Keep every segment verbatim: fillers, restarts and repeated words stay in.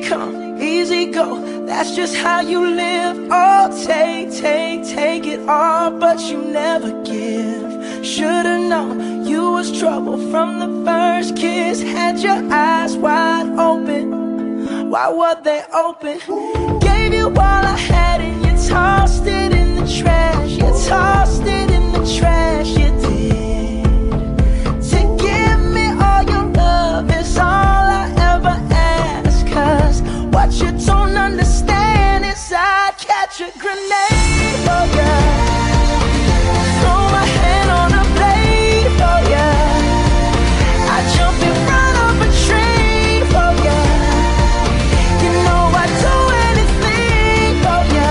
come, easy go, that's just how you live. Oh, take, take, take it all, but you never give. Should've known you was trouble from the first kiss. Had your eyes wide open, why were they open? Gave you all I had and you tossed it in the trash. You tossed it in the trash, you did. To give me all your love is all I ever ask. Cause what you don't understand is I'd catch a grenade for ya. Throw my hand on a blade for ya. I'd jump in front of a train for ya. You know I'd do anything for ya.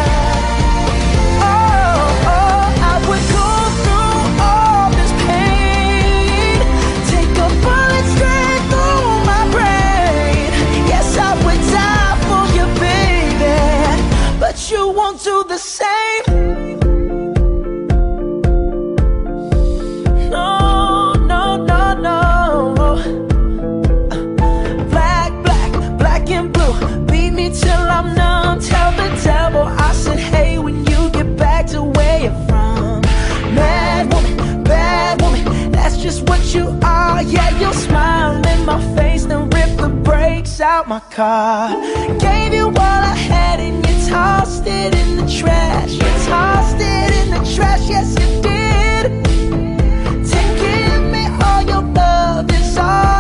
Oh, oh, I would go through all this pain, take a bullet straight through my brain. Yes, I would die for you, baby, but you won't do the same. No, no, no, no. Black, black, black and blue, beat me till I'm numb. Tell the devil I said hey when you get back to where you're from. Mad woman, bad woman, that's just what you are. Yeah, you'll smile in my face, then rip the brakes out my car. Gave you all I had and you tossed it in the trash. You tossed it in the trash, yes you did. To give me all your love is all